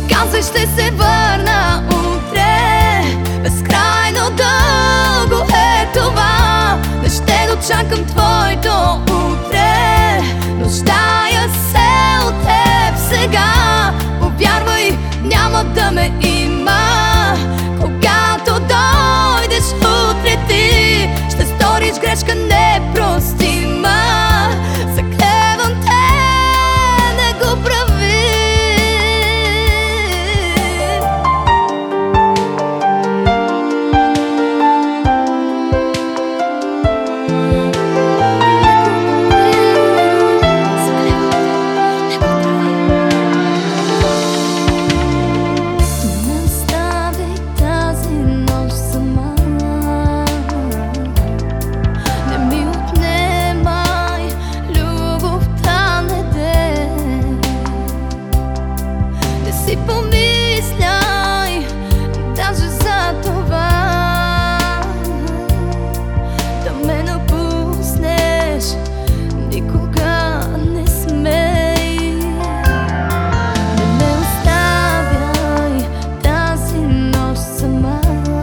казвай, ще се върна утре. Безкрайно дълго е това, не ще дочакам твоето утре. Нуждая се от теб сега, повярвай, няма да ме има. Когато дойдеш утре ти, ще сториш грешка непростима. Заклевам те, не го прави. Си помисляй даже за това, да ме напуснеш никога не смей. Не ме оставяй тази нощ сама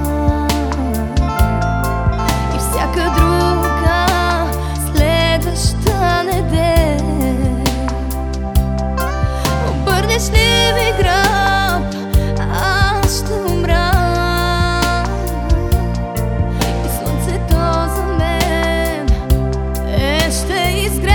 и всяка друга следваща неделя. Обърнеш ли ми гръб, аз ще умра и слънцето за мен ще изгрее.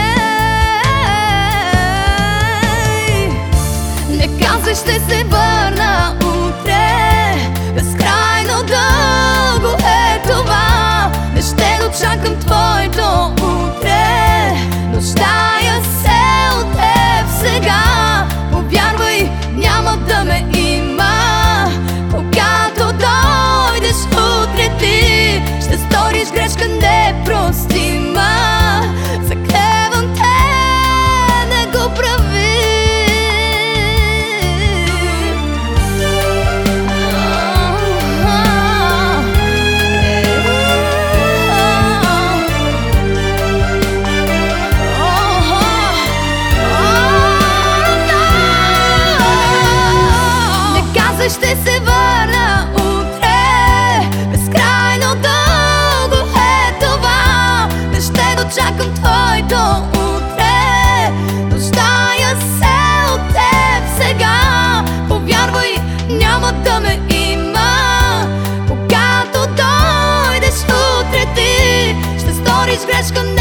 Не казвай, ще се върна утре. Безкрайно дълго е това, не ще дочакам твоето утре. Нуждая се от теб сега, повярвай, няма да ме има. Когато дойдеш утре ти, ще сториш грешка непростима. Заклевам те, не го прави. Ще се върна утре. Безкрайно дълго е това, не ще дочакам твоето утре. Нуждая се от теб сега, повярвай, няма да ме има. Когато дойдеш утре ти, ще сториш грешка